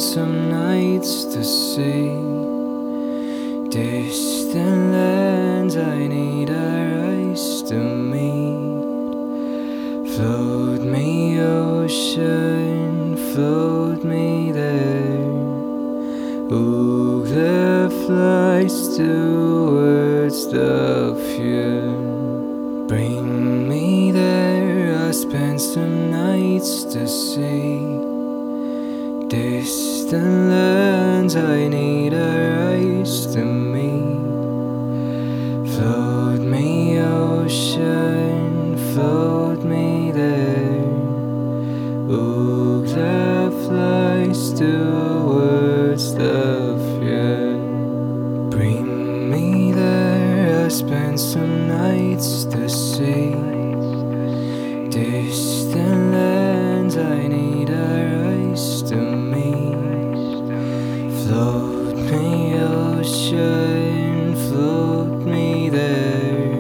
some nights to see distant lands. I need our eyes to meet. Float me, ocean, float me there. Oogla flies towards the fuel. Bring me there, I'll spend some nights to see distant lands. I need our eyes to meet. Float me, ocean, float me there. Oogla flies towards the fuel. Bring me there, I'll spend some nights to see distant lands. I need our eyes to meet. Float me, ocean, float me there.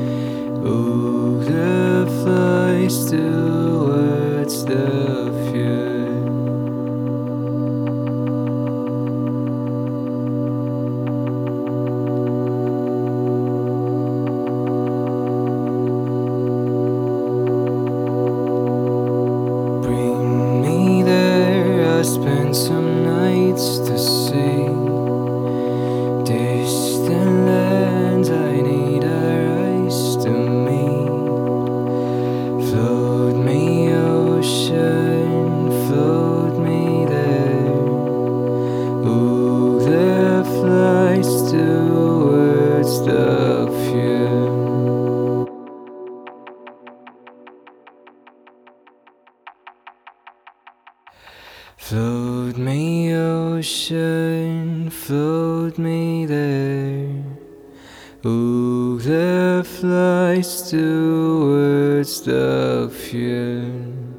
Oogla flies towards the fuel. Bring me there, I'll spend some nights to see distant lands. I need our eyes to meet. Float me, ocean, float me there. Oogla flies towards the fuel. Float me, ocean, float me there. Oogla flies towards the fuel.